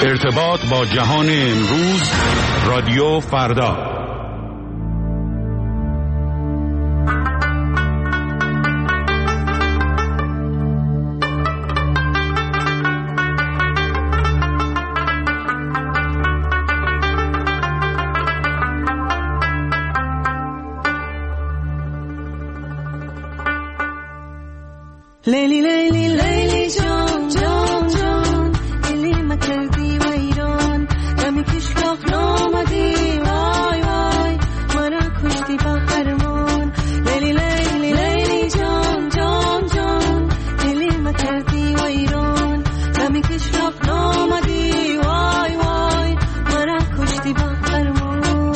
ارتباط با جهان امروز، رادیو فردا. لیلی لیلی لیلی جان جان جان لیلی ما کردی و ایران دمی کشلاق نامدی وای وای مرا کشتی با خرمان لیلی لیلی لیلی جان جان جان لیلی ما کردی و ایران دمی کشلاق نامدی وای وای مرا کشتی با خرمان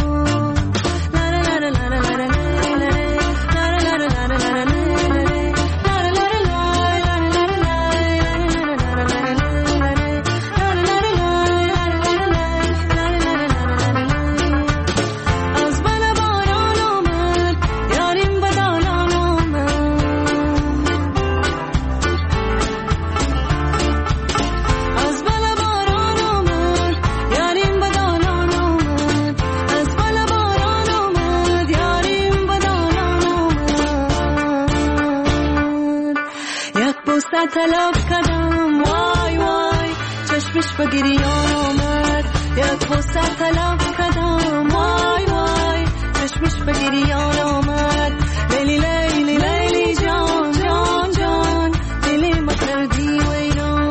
طلب کردم وای وای چشمش به گریان آمد یک بوسه طلب کردم وای وای چشمش به گریان آمد لیلی لیلی لیلی جان جان جان لیلی ما کردی و ایران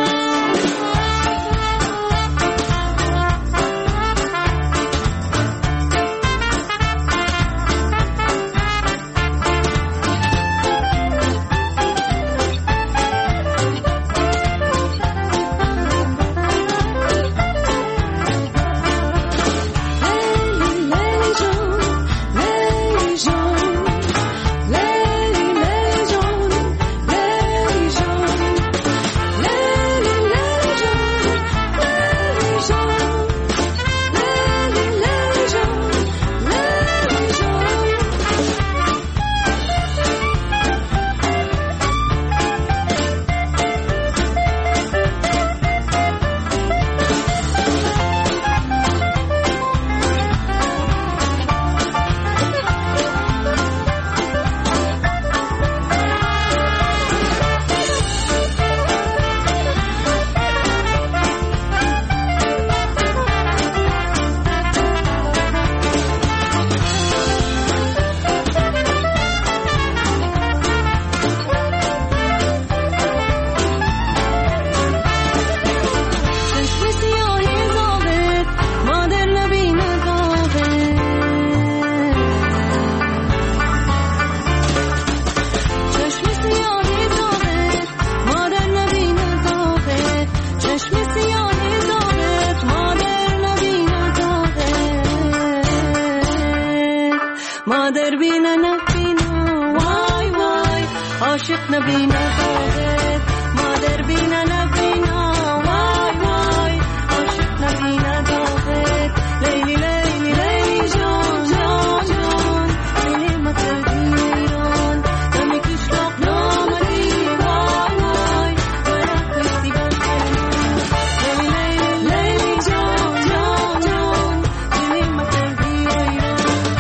مادر بینا نبینا وای وای عاشق نبینا داغت مادر بینا نبینا وای وای عاشق نبینا داغت لیلی لیلی لیلی جان جان جان لیلی ما کردی ایران دمی کشلاق نامدی وای وای مرا کشتی با خرمان لیلی لیلی لیلی جان جان جان لیلی ما کردی ایران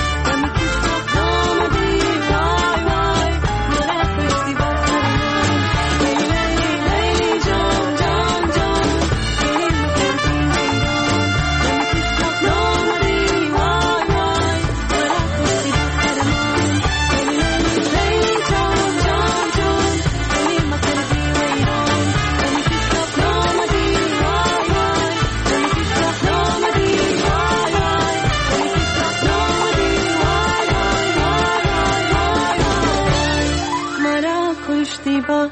با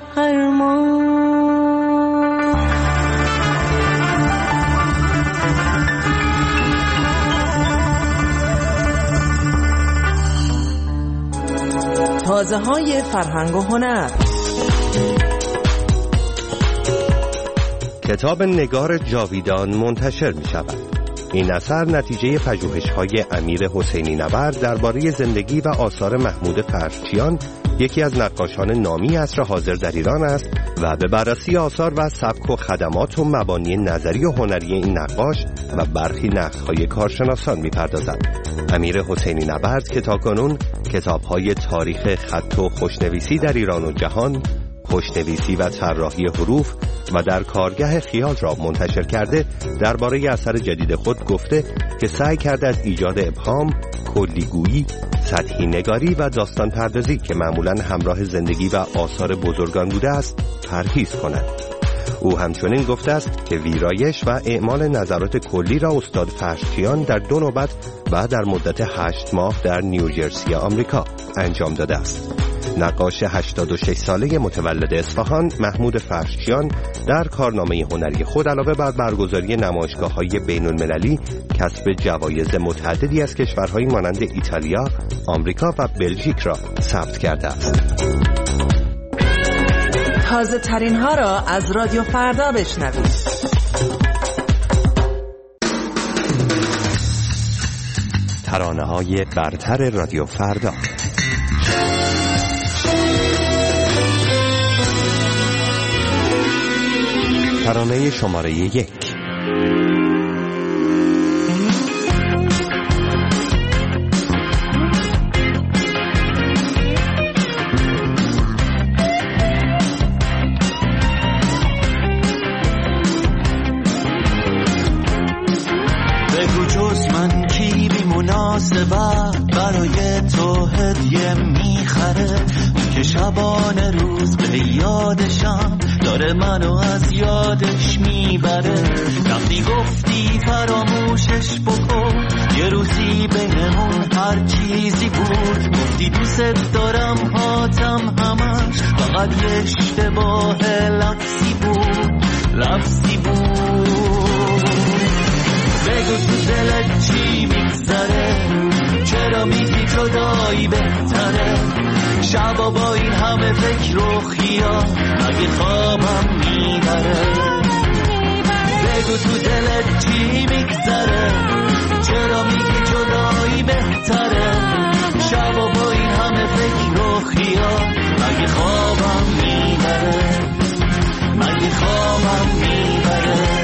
تازه های فرهنگ و هنر. کتاب نگار جاویدان منتشر می شود. این اثر نتیجه پژوهش‌های امیر حسینی نبرد درباره زندگی و آثار محمود فرشچیان یکی از نقاشان نامی عصر حاضر در ایران است و به بررسی آثار و سبک و خدمات و مبانی نظری و هنری این نقاش و برخی نقدهای کارشناسان می‌پردازد. امیر حسینی نبرد که تاکنون کتاب‌های تاریخ خط و خوشنویسی در ایران و جهان، خوشنویسی و طراحی حروف و در کارگاه خیال را منتشر کرده، درباره اثر جدید خود گفته که سعی کرده از ایجاد ابهام، کلیگویی، سطحی نگاری و داستان پردازی که معمولاً همراه زندگی و آثار بزرگان بوده است پرهیز کند. او همچنین گفته است که ویرایش و اعمال نظرات کلی را استاد فرشچیان در 2 نوبت و در مدت 8 ماه در نیوجرسی آمریکا انجام داده است. نقاش 86 ساله متولد اصفهان محمود فرشچیان در کارنامه هنری خود علاوه بر برگزاری نمایشگاه‌های بین‌المللی کسب جوایز متعددی از کشورهای مانند ایتالیا، آمریکا و بلژیک را ثبت کرده است. تازه ترین ها را از رادیو فردا بشنوید. ترانه‌های برتر رادیو فردا. ترانه شماره 1. بگو جز من کی بی مناسبت برای تو هدیه میخره که شبانه روز به یادشم داره منو از یادش میبره. وقتی گفتی فراموشش بکن یه روزی بینمون هر چیزی بود، گفتی دوست دارم هاتم همش فقط یه اشتباه لفظی بود. بگو تو دلت چی میگذره، چرا میگی جدایی بهتره، شبا با این همه فکر و خیال مگه خوابم میبره. بگو تو دلت چی میگذره، چرا میگی جدایی بهتره، شبا با این همه فکر و خیال مگه خوابم میبره، مگه خوابم میبره.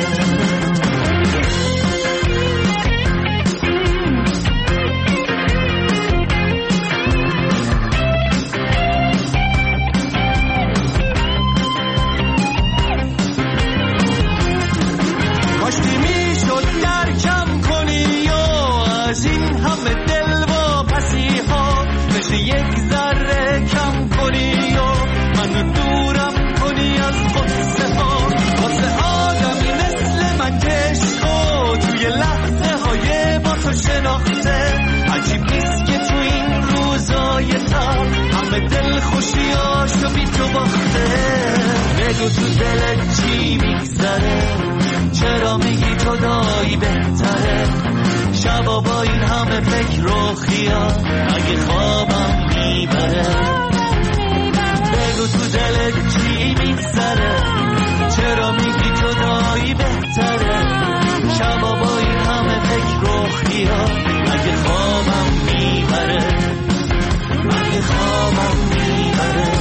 یک ذره کم کنی و منو دورم کنی از قصه ها، واسه آدمی مثل من که عشقو توی لحظه های با تو شناخته. عجیب نیست که تو این روزای تر همه دل خوشیاشو بی تو باخته. بگو تو دلت چی میگذره، چرا میگی جدایی بهتره، شبا با این همه فکر و خیال اگه خوابم میبره. بگو تو دلت چی میگذره، چرا میگی جدایی بهتره، شبا با این همه فکر و خیال اگه خوابم میبره، اگه خوابم میبره.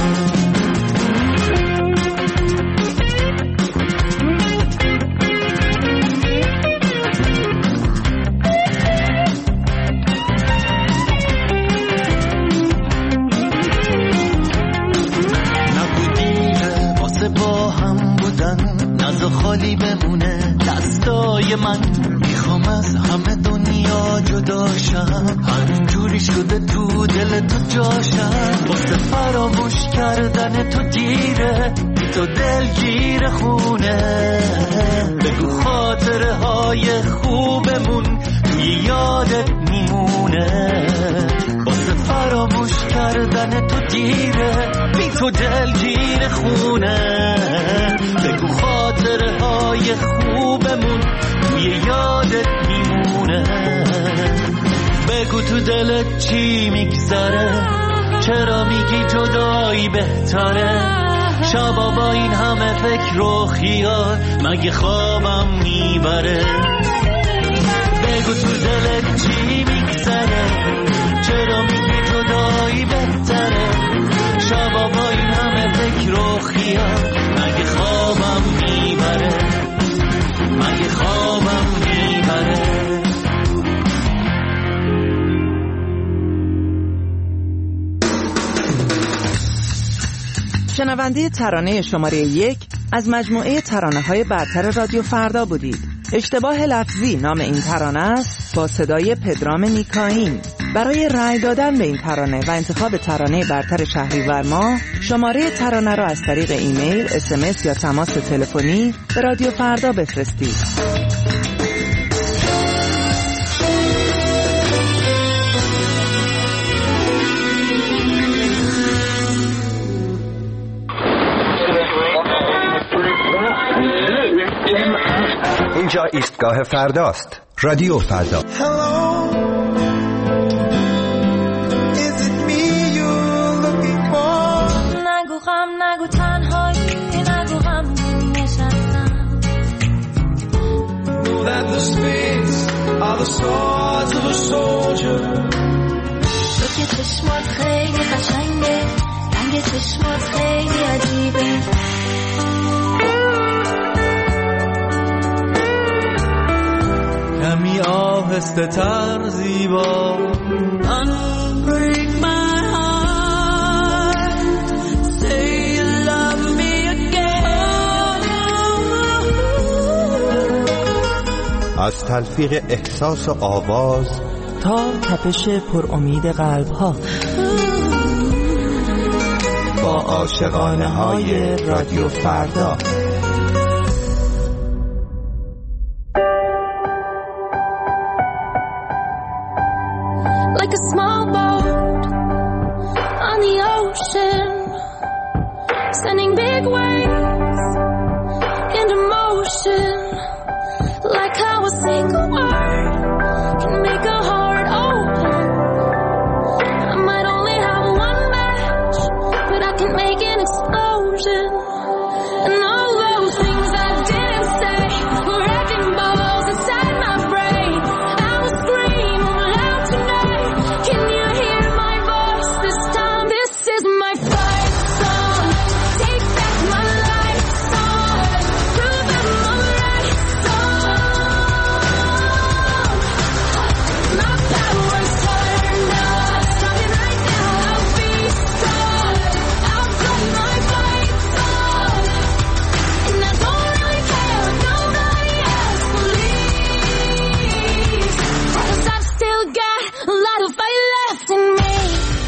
خالی بمونه دستای من، میخوام از همه دنیا جداشم، همینجوری شده تو دل تو جاشم، واسه فراموش کردن تو دیره، بی تو دل گیر خونه. بگو خاطره های خوبمون توی یادت میمونه، واسه فراموش کردن تو دیره، بی تو دل گیر خونه. بگو خاطره های خوبمون توی یادت میمونه. بگو تو دلت چی میگذره، چرا میگی جدایی بهتره، شبا با این همه فکر و خیال مگه خوابم میبره. بگو تو دلت چی میگذره، چرا میگی جدایی بهتره، شوخیم مگه خوابم میبره مگه خوابم میبره شنونده ترانه شماره 1 از مجموعه ترانه‌های برتر رادیو فردا بودید. اشتباه لفظی نام این ترانه است با صدای پدرام نیکاین. برای رأی دادن به این ترانه و انتخاب ترانه برتر شهریور ماه شماره ترانه را از طریق ایمیل، SMS یا تماس تلفنی به رادیو فردا بفرستید. اینجا ایستگاه فرداست. رادیو فردا. نگو غم نگو تنهایی نگو غم نشستم تو که چشمات خیلی قشنگه رنگ چشمات خیلی عجیبه کمی آهسته تر زیبا Unbreak my heart Say you love me again از تلفیق احساس و آواز تا تپش پر امید قلب ها با عاشقانه های رادیو فردا. Like a small boat on the ocean Sending big waves into motion Like how a single word can make a heart open I might only have one match But I can make an explosion And all those things I didn't say were wrecking balls inside my brain I will scream loud tonight Can you hear my voice this time? This is my fight song Take back my life song Prove I'm alright song My power's turned up Starting right now I'll be strong I'll play my fight song And I don't really care if nobody else believes 'Cause I've still got a lot of fight left in me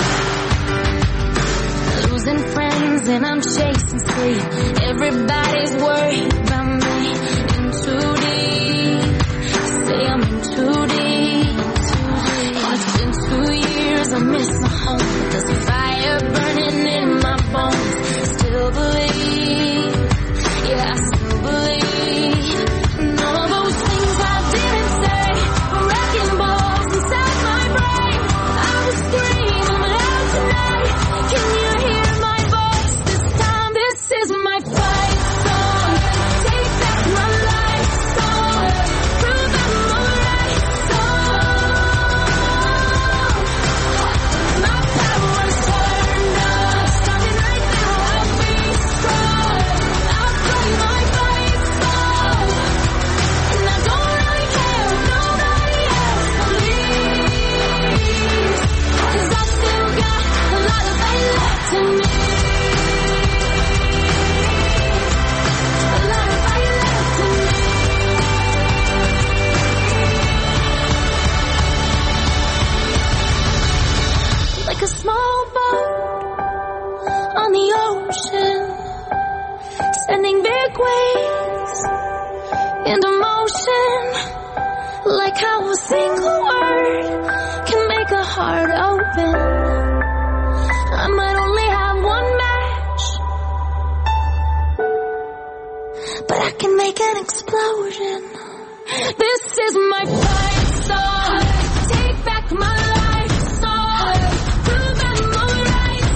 Losing friends and I'm chasing sleep Everybody's worried about me In too deep Say I'm in too deep It's been 2 years I miss my home There's a fire burning in my bones Still believe Yeah, I still believe And all those things I didn't say were wrecking balls inside my brain I will scream loud tonight Can you hear my voice this time? This is my fight song Take back my life song Prove I'm alright song My power's turned up Starting right now I'll be strong I'll play my fight song And I don't really care if nobody else believes 'Cause I've still got a lot of fight left in me A lot of fight left in me Like a small boat on the ocean Sending big waves into motion Like how a single word can make a heart open I might only have one match But I can make an explosion This is my fight song Take back my life song Prove I'm alright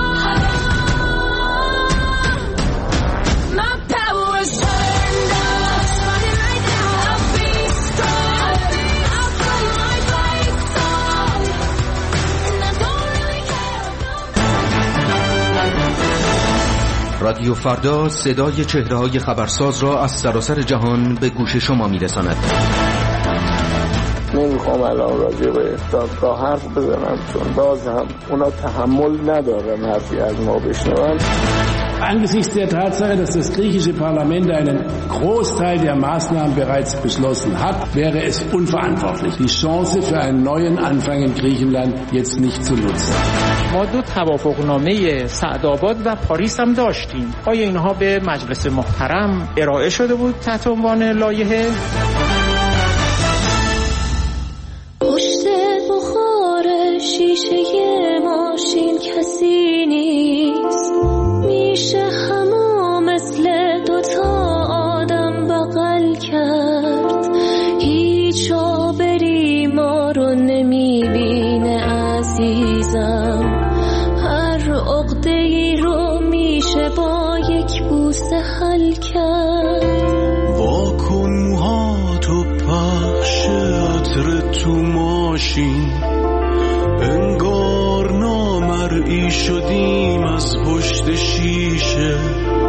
song My power's turned up Starting right now I'll be strong I'll play my fight song And I don't really care رادیو فردا صدای چهره‌های خبرساز را از سراسر جهان به گوش شما می‌رساند. نمیخوام الان راجع به دادگاه حرف بزنم، چون باز هم اونا تحمل ندارن حرفی از ما بشنون. Angesichts der Tatsache, dass das griechische Parlament einen Großteil der Maßnahmen bereits beschlossen hat, wäre es unverantwortlich, die Chance für einen neuen Anfang in Griechenland jetzt nicht zu nutzen. ما دو توافقنامه سعدآباد و پاریس هم داشتیم. آیا اینها به مجلس محترم ارائه شده بود تحت عنوان لایحه؟ پشت بخار شیشه ماشین کسی نیست، میشه همو مثل دوتا آدم بغل کرد. هیچ آبری ما رو نمیبینه عزیزم، هر عقده‌ای رو میشه با یک بوسه حل کرد. واکن موهاتو پخش عطر تو ماشین، انگار نامرئی شدیم از پشت شیشه.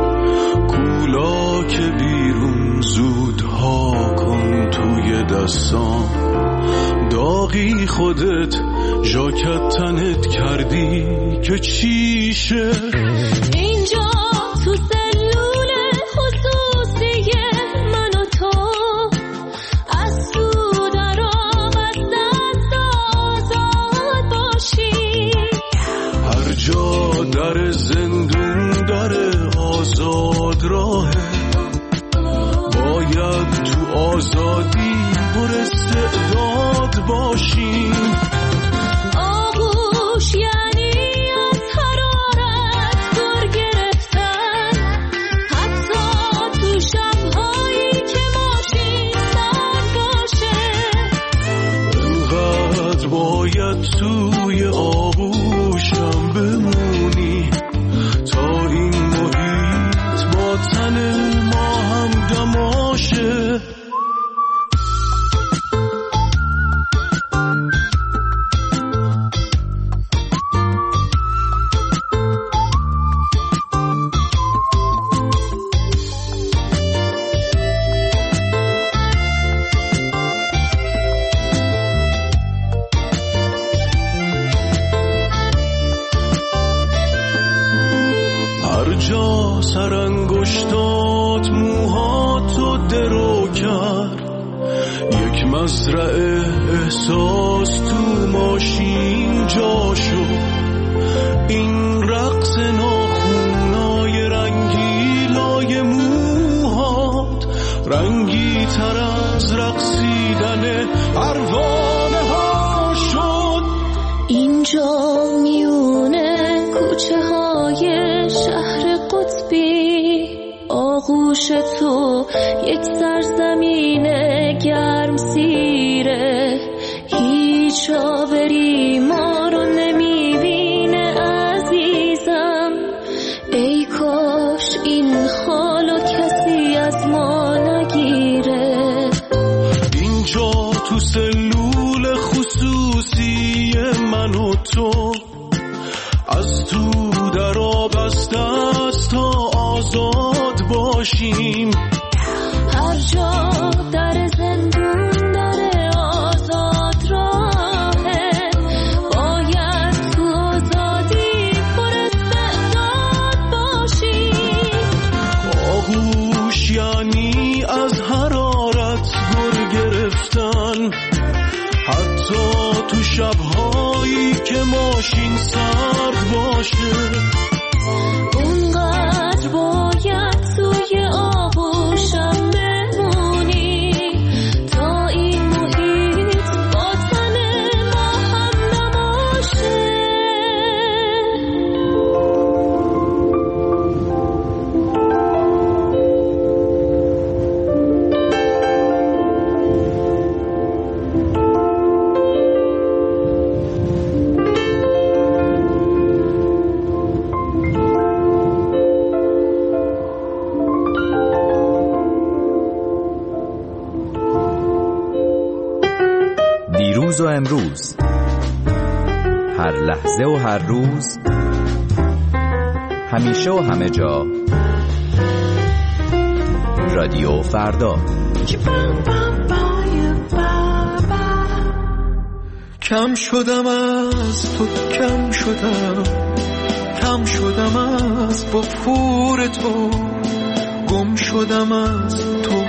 کولا که بیرون زودها کن توی دستام، داغی خودت ژاکت تنت کردی که چیشه. اینجا تو سلول خصوصی من و تو، از تو درام از دست آزاد باشی. هر جا در زندون داره آزاد راهه، باید تو آزادی پر استعداد باشیم. آغوش یعنی از حرارت گر گرفتن، حتی تو شب‌هایی که ماشین سرد باشه. انقدر باید توی آغوشم بمونی تا این محیط با تن ما هم دماشه. هر جا سرانگشتات موهاتو درو کرد، یک مزرعه احساس تو ماشین جا شد. این رقص ناخونای رنگیلای موهات رنگی تر از رقصیدن پروانه ها شد. اینجا میونه کوچه های شهر قطبی، آغوش تو یک سرزمین گرم سیره. هیچ آبری ما رو نمیبینه عزیزم، ای کاش این حالو کسی از ما نگیره. اینجا تو سلول خصوصی من و تو، از تو در آبسته است تا آزاد باشیم. هر جا در زندون داره آزاد راهه، باید تو آزادی پر استعداد باشیم. آغوش یعنی از حرارت گر گرفتن، حتی تو شب‌هایی که ماشین سرد باشه. اونقدر باید توی آغوشم بمونی تا این محیط با تن ما هم نباشه. دیروز و امروز، هر لحظه و هر روز، همیشه و همه جا، رادیو فردا. کم شدم از تو، کم شدم از وفور تو، گم شدم از تو،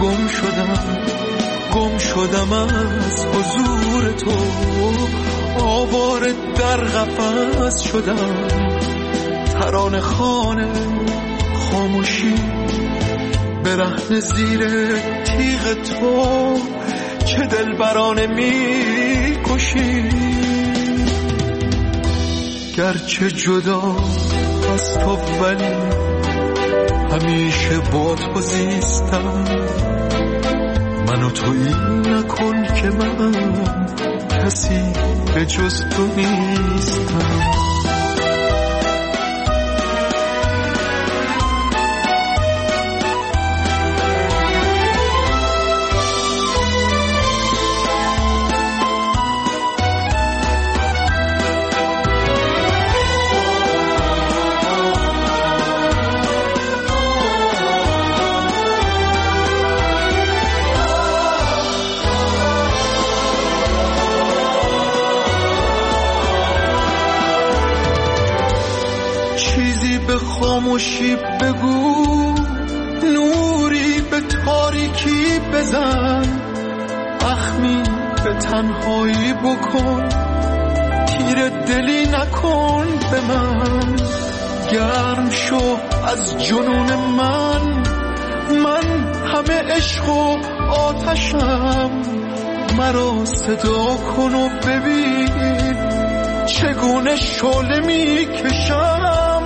گم شدم از حضور تو، آواره در قفس شدم، ترانه خوان خاموشی، برهنه زیر تیغ تو، چه دلبرانه می کشی. گرچه جدا از تو ولی همیشه با تو زیستم، منو تویی نکن که من کسی به جز تو نیستم. خاموشی بگو، نوری به تاریکی بزن، اخمی به تنهایی بکن، تیر دلی نکن به من، گرم شو از جنون من همه عشق و آتشم، مرا صدا کن و ببین چگونه شعله می کشم.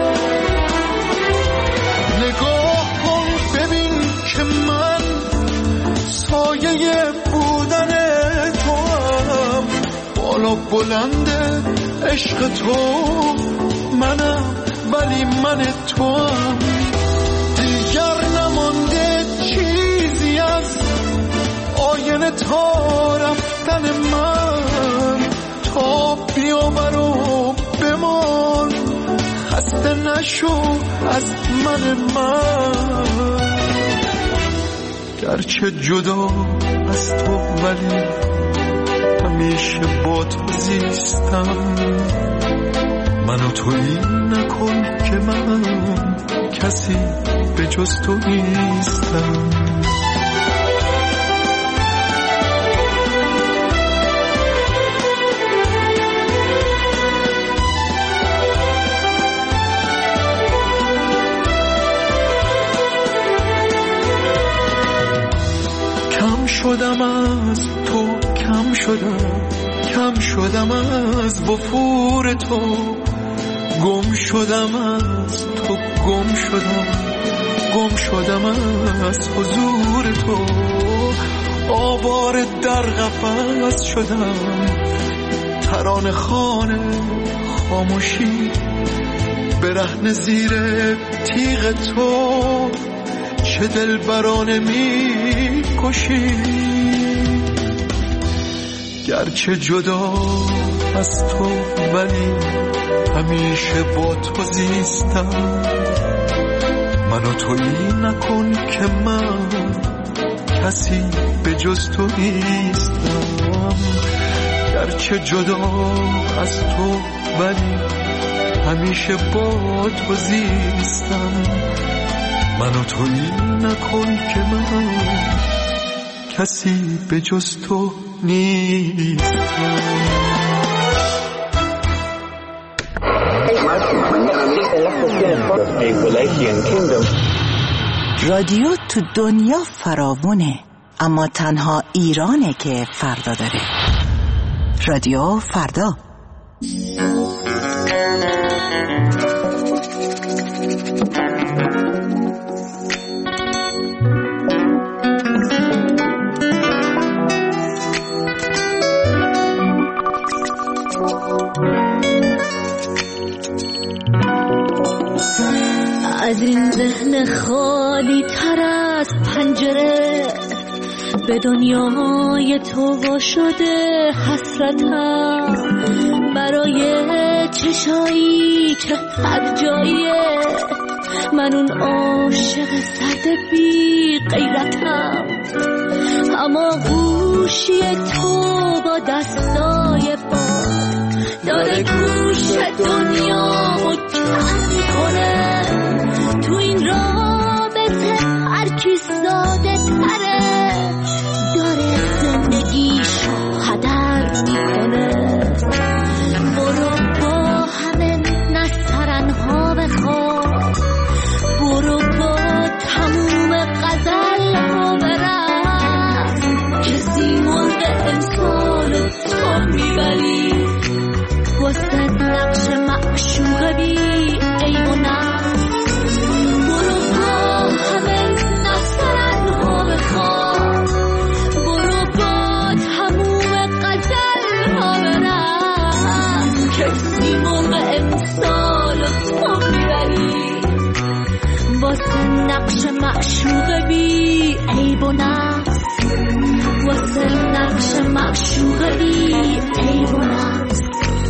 نگاه کن ببین که من سایه بودن تو هم، بالا بلند عشق تو منم ولی من تو هم، دیگر نمانده چیزی از آینه تا رفتن من، تا بیاور و بمان خسته نشو از من. گرچه جدا از تو ولی همیشه با تو زیستم، منو تویی نکن که من کسی به جز تو نیستم. شدم از تو، کم شدم از وفور تو، گم شدم از تو، گم شدم از حضور تو، آواره در قفس شدم، ترانه خوان خاموشی، برهنه زیر تیغ تو، چه دلبرانه می کشی. گرچه جدا از تو ولی همیشه با تو زیستم، منو تویی نکن که من کسی به جز تو نیستم. گرچه جدا از تو ولی همیشه با تو زیستم، منو تویی نکن که من کسی به جز تو نیستم. رادیو تو دنیا فراوونه، اما تنها ایرانه که فردا داره. رادیو فردا. از این ذهن خالی تر از پنجره به دنیای تو وا شده حسرتم، برای چشایی که هر جاییه من اون عاشق سرد بی غیرتم، اما گوشی تو با دستای باد داره گوش دنیامو کم میکنه. تو این رابطه هر کی ساده تره داره زندگیشو هدر میکنه. برو با همه نسترنها بخواب، برو با تموم غزلها برقص، کسی مرغ امسال تو میبری واسه نقش معشوق بی عیب و نقص. برو با همه نسترنها بخواب، برو با تموم غزلها برقص، کسی مرغ امسال تو میبری واسه نقش معشوق بی عیب و نقص، واسه نقش معشوق بی عیب و نقص.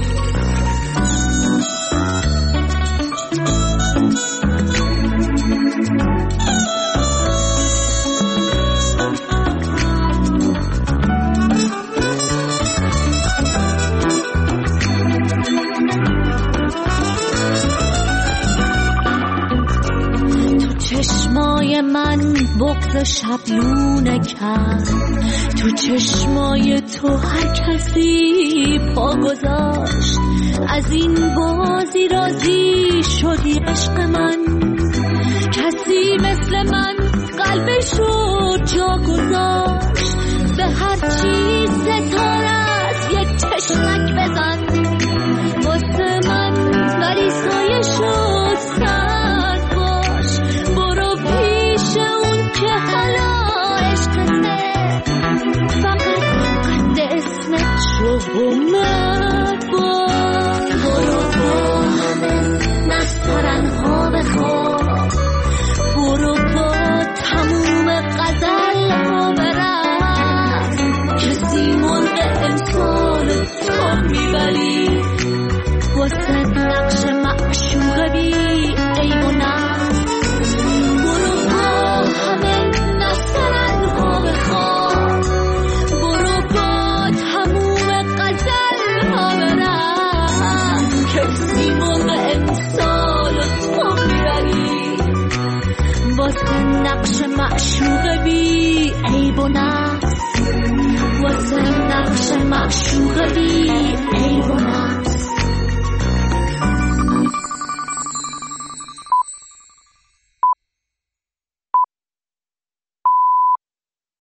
چشمای من بغض شبلونه کرد، تو چشمای تو هر کسی پا گذاشت. از این بازی راضی شدی عشق من، کسی مثل من قلبشو جا گذاشت. به هر چی ستاره است یک چشمک بزن واسه من، ولی سایه شد سرد باش. برو پیش اون که حالا عشقته، فقط قد اسمت شو و مرد باش. برو با همه نسترنها بخواب، برو با تموم غزلها برقص، کسی مرغ امسال تو میبری واسه نقش معشوق بی عیب و نقص. برو با همه نسترنها بخواب، برو با تموم غزلها برقص، کسی مرغ امسال تو میبری واسه نقش معشوق بی عیب و نقص، واسه نقش معشوق بی عیب و نقص.